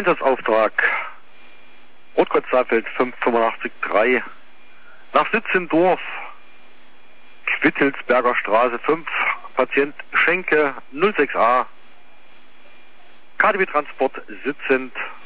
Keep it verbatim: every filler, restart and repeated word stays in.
Einsatzauftrag Rotkreuz-Saalfeld fünf fünfundachtzig drei nach Sitzendorf, Quittelsberger Straße fünf, Patient Schenke null sechs a, K D W Transport sitzend.